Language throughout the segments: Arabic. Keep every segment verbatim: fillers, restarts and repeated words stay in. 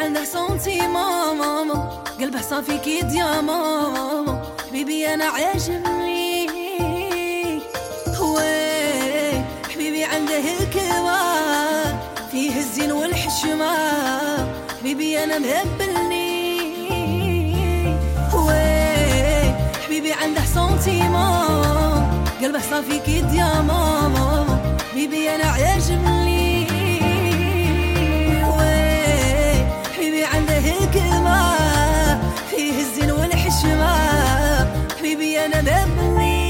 عنده سنتي ماما، قلبه صافي كي ديامون. حبيبي انا عاجبني وي، حبيبي عنده الكوا فيه الزين والحشمة. حبيبي انا مهبلني وي، حبيبي عنده سنتيمون، قلبه صافي كي ديامون. حبيبي انا عاجبني وي، حبيبي عنده الكلمة فيه الزين والحشمة. حبيبي انا مهبلني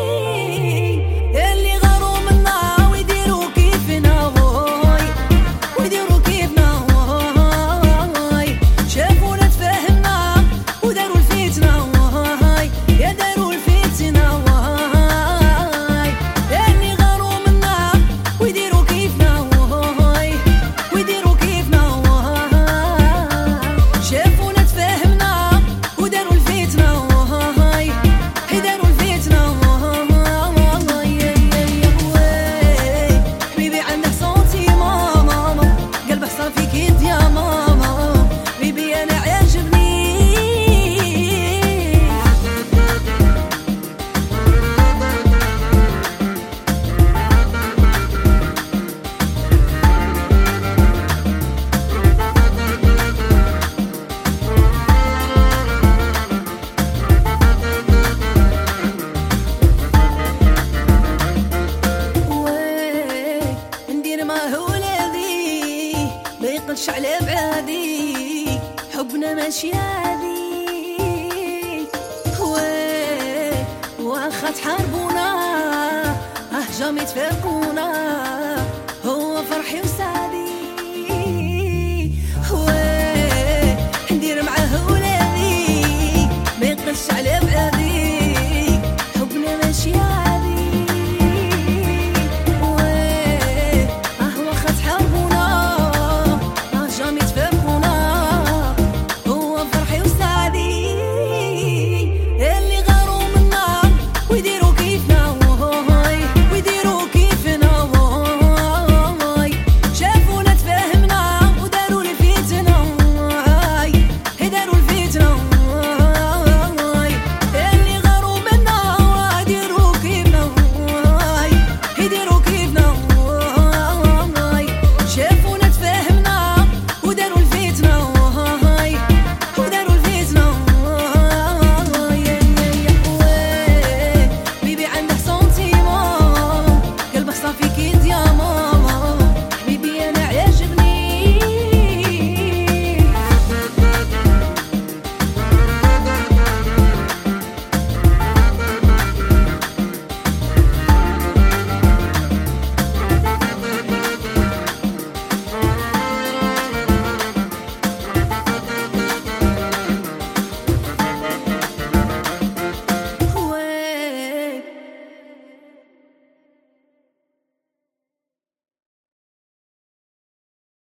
اللي غاروا منا ويديروا كيفنا وي، ويديروا كيفنا وي. شافونا تفاهمنا وداروا الفتنة وي، يا داروا الفتنة وي. اللي غاروا منا ويديروا كيفنا وي، ويديروا كيفنا وي. شافونا تفاهمنا وداروا الفتنة وي، داروا الفتنة وي. حبيبي عنده صوتي ماما، قلبه صافي كي ديامون. حبيبي انا عاجبني ندير ما هو الذي ما يقلش على بعادي. حبنا ماشي عادي وي، واخا تحاربونا اه جامي تفارقونا.